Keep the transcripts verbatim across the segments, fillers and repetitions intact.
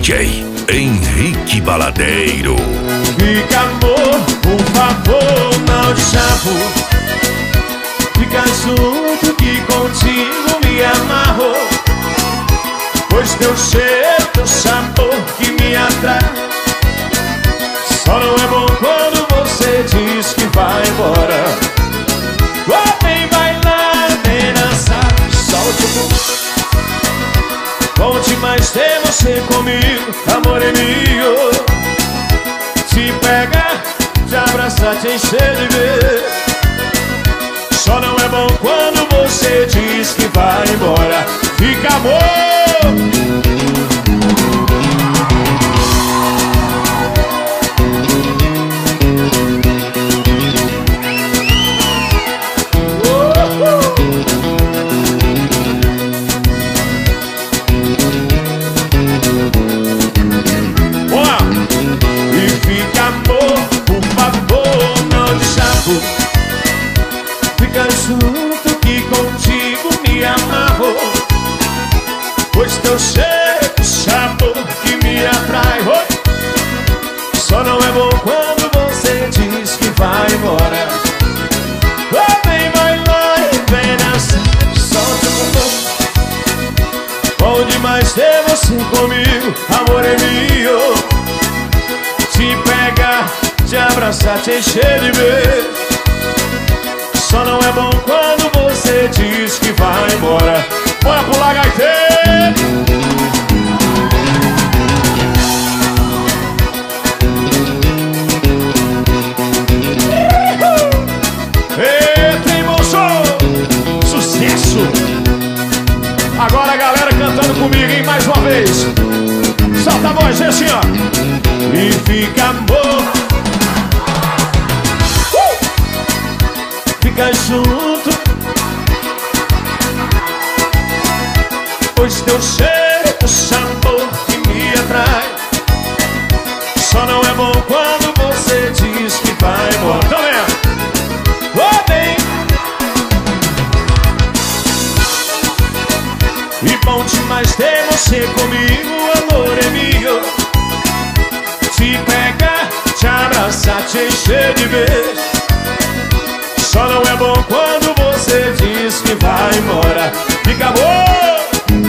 J Henrique Baladeiro. Fica, amor, por favor, não te chamo. Fica junto que contigo me amarro, pois teu cheiro, teu sabor que me atrai. Só não é bom quando você diz que vai embora. Oh, vem bailar, vem dançar, solte o bumbum. Bom demais ter você comigo, amor é meu. Te pegar, te abraçar, te encher de beijo. Só não é bom quando você diz que vai embora. Fica, amor. Junto que contigo me amarro, pois teu cheiro, sabor que me atrai. Oh! Só não é bom quando você diz que vai embora. Oh, vem bailar e vem dançar, solta o bumbum. Bom demais ter você comigo, amor é meu. Te pegar, te abraçar, te encher de beijo. Só não é bom quando você diz que vai embora. Bora pular, gaiteiro! Eita, hein, moço! Sucesso! Agora a galera cantando comigo, hein? Mais uma vez. Solta a voz, assim, ó. E fica, amor. Fica junto, pois teu cheiro, teu sabor que me atrai. Só não é bom quando você diz que vai embora. Tá vendo? Oh, bem. E bom demais ter você comigo, amor é meu. Te pegar, te abraçar, te encher de beijo. Só não é bom quando você diz que vai embora. Fica, amor.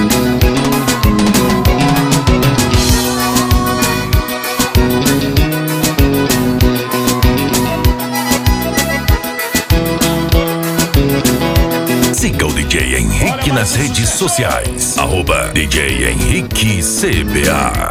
Siga o D J Henrique nas redes sociais. Arroba D J Henrique C B A.